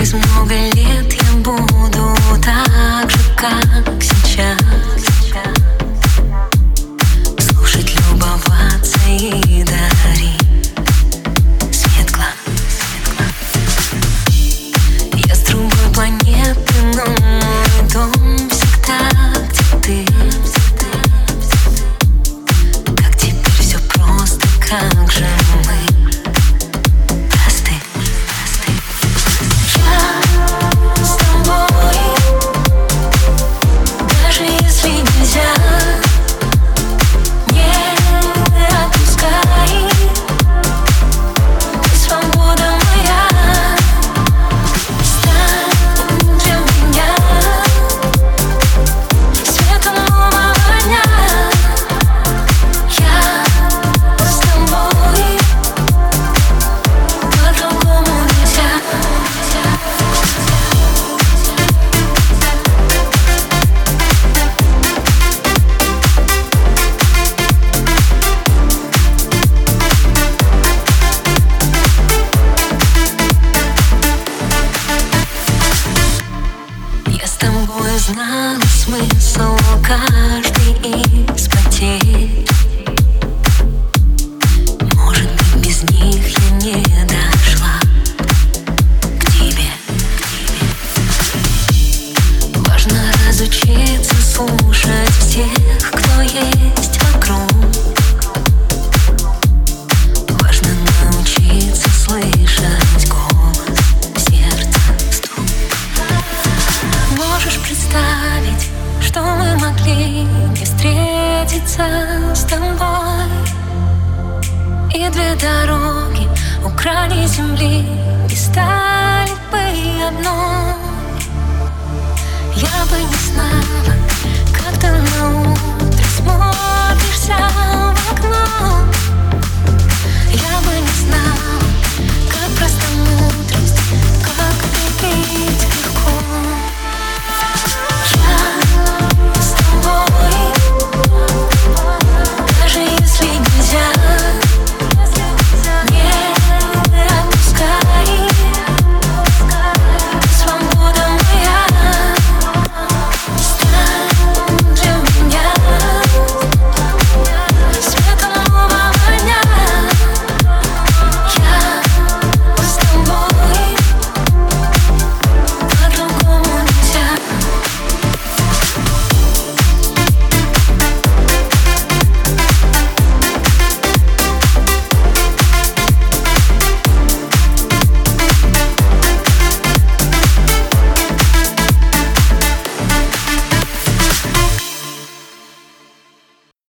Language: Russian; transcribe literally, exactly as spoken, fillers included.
Через много лет я буду так же, как сейчас, слушать, любоваться и дарить свет глаз. Я с другой планеты, но мой дом всегда где ты. Как теперь все просто, как же мы просты. Я с тобой, даже если нельзя, не отпускай. Ты свобода моя, стань для меня светом нового дня. Я с тобой, по-другому нельзя. Я с тобой знала смысл каждой из потерь. Может быть, без них я не дошла к тебе. Важно разучиться слушать всех, кто есть вокруг. Важно научиться слышать голос сердца, стук. Можешь представить, что мы могли не встретиться с тобой, и две дороги у края земли не стали бы одной. Я бы не знала, как ты на утро смотришься